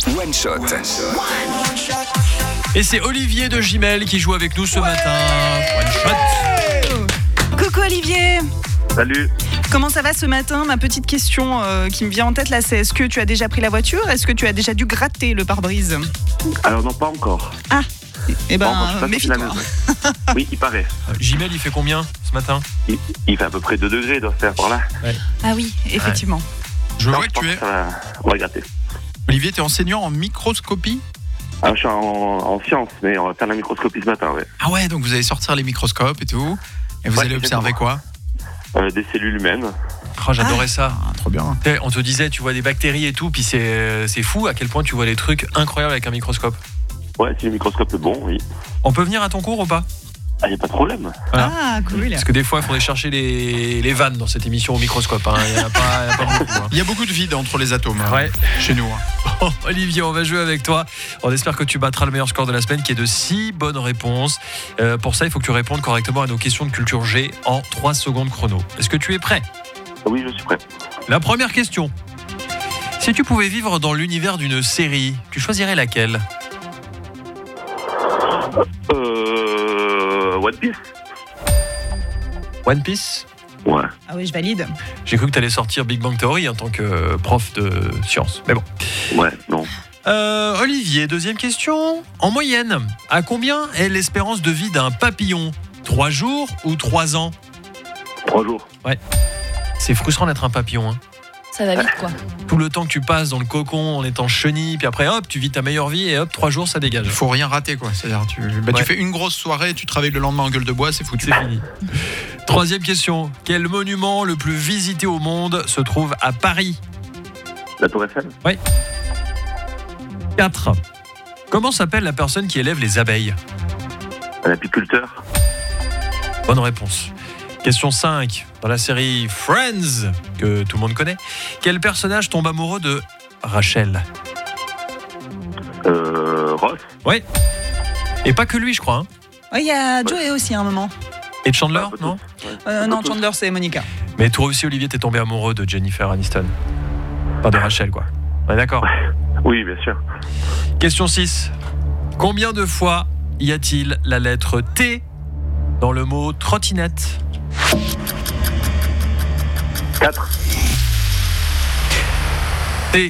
One Shot. Et c'est Olivier de Gimel qui joue avec nous ce matin. One Shot. Coucou Olivier. Salut. Comment ça va ce matin? Ma petite question qui me vient en tête là, c'est est-ce que tu as déjà pris la voiture? Est-ce que tu as déjà dû gratter le pare-brise? Alors non, pas encore. Ah, eh ben, Bon, je passe méfie-toi. la maison. Oui, il paraît. Gimel, il fait combien ce matin? Il fait à peu près 2 degrés, il doit faire par là. Ah oui, effectivement. Je Non, vois je que pense tu es. que on va gratter. Olivier, tu es enseignant en microscopie. Alors je suis en sciences, mais on va faire la microscopie ce matin, ouais. Ah ouais, donc vous allez sortir les microscopes et tout. Et vous Ouais, allez observer quoi? Des cellules humaines. Oh, j'adorais ça. Ah, trop bien. On te disait, tu vois des bactéries et tout, puis c'est fou à quel point tu vois des trucs incroyables avec un microscope. Ouais, si le microscope est bon, oui. On peut venir à ton cours ou pas? Ah, y a pas de problème. Voilà. Ah, cool. Parce que des fois, il faudrait chercher les vannes dans cette émission au microscope. Hein. Il n'y en a pas beaucoup. Hein. Il y a beaucoup de vide entre les atomes Ouais. chez nous. Hein. Bon, Olivier, on va jouer avec toi. On espère que tu battras le meilleur score de la semaine qui est de 6 bonnes réponses. Pour ça, il faut que tu répondes correctement à nos questions de culture G en 3 secondes chrono. Est-ce que tu es prêt? Oui, je suis prêt. La première question. Si tu pouvais vivre dans l'univers d'une série, tu choisirais laquelle? One Piece. One Piece? Ouais. Ah oui, je valide. J'ai cru que tu allais sortir Big Bang Theory en tant que prof de sciences. Mais bon. Ouais, non. Olivier, deuxième question. En moyenne, à combien est l'espérance de vie d'un papillon? 3 jours ou 3 ans? 3 jours. C'est frustrant d'être un papillon. Hein. Ça va vite, quoi. Tout le temps que tu passes dans le cocon en étant chenille, puis après, hop, tu vis ta meilleure vie et hop, 3 jours, ça dégage. Il faut rien rater, quoi. C'est-à-dire, tu Ouais. fais une grosse soirée, tu travailles le lendemain en gueule de bois, c'est foutu. C'est fini. Troisième question. Quel monument le plus visité au monde se trouve à Paris? La Tour Eiffel. 4. Comment s'appelle la personne qui élève les abeilles? Un apiculteur. Bonne réponse. Question 5. Dans la série Friends, que tout le monde connaît, quel personnage tombe amoureux de Rachel? Ross. Ouais. Et pas que lui, je crois. Hein. Il y a Joey aussi à un moment. Et Chandler, Ouais, non? Non, Chandler, c'est Monica. Mais toi aussi, Olivier, t'es tombé amoureux de Jennifer Aniston. Pas de Rachel, quoi. Ouais, d'accord. Oui, bien sûr. Question 6. Combien de fois y a-t-il la lettre T dans le mot trottinette? 4. T.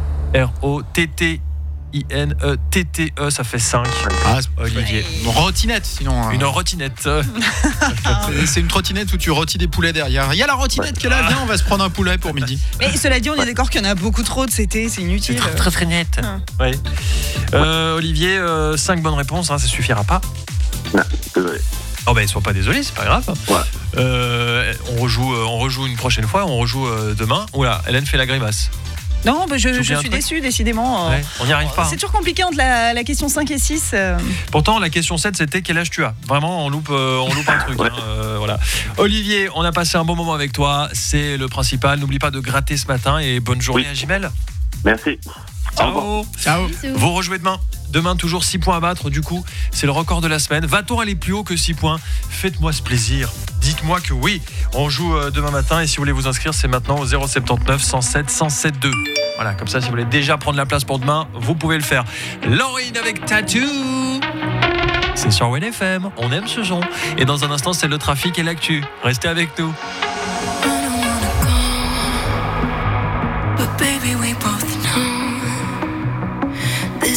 R-O-T-T-I-N-E-T-T-E, ça fait 5. Ah, Olivier. Une rotinette, sinon. hein. Une rotinette. C'est une trottinette où tu rôtis des poulets derrière. Il y a la rotinette qui est là, viens, on va se prendre un poulet pour midi. Mais cela dit, on est d'accord qu'il y en a beaucoup trop de CT, c'est inutile. Très net. Ouais. Olivier, 5 bonnes réponses, hein, ça suffira pas. Non, désolé. Oh ben, sois pas désolé, c'est pas grave. Ouais. On rejoue une prochaine fois, on rejoue demain. Oula, Hélène fait la grimace. Non, je oublié un suis truc déçue, décidément. Ouais, on n'y arrive pas. C'est toujours compliqué entre la question 5 et 6. Pourtant, la question 7, c'était quel âge tu as. Vraiment, on loupe un truc. Ouais. Voilà. Olivier, on a passé un bon moment avec toi. C'est le principal. N'oublie pas de gratter ce matin et bonne journée Oui. à Gimel. Merci. Au revoir. Ciao. Ciao. Vous rejouez demain. Demain, toujours 6 points à battre. Du coup, c'est le record de la semaine. Va-t-on aller plus haut que 6 points? Faites-moi ce plaisir. Dites-moi que oui. On joue demain matin. Et si vous voulez vous inscrire, c'est maintenant au 079 107 107 2. Voilà, comme ça, si vous voulez déjà prendre la place pour demain, vous pouvez le faire. Laurine avec Tattoo. C'est sur WNFM. On aime ce son. Et dans un instant, c'est le trafic et l'actu. Restez avec nous.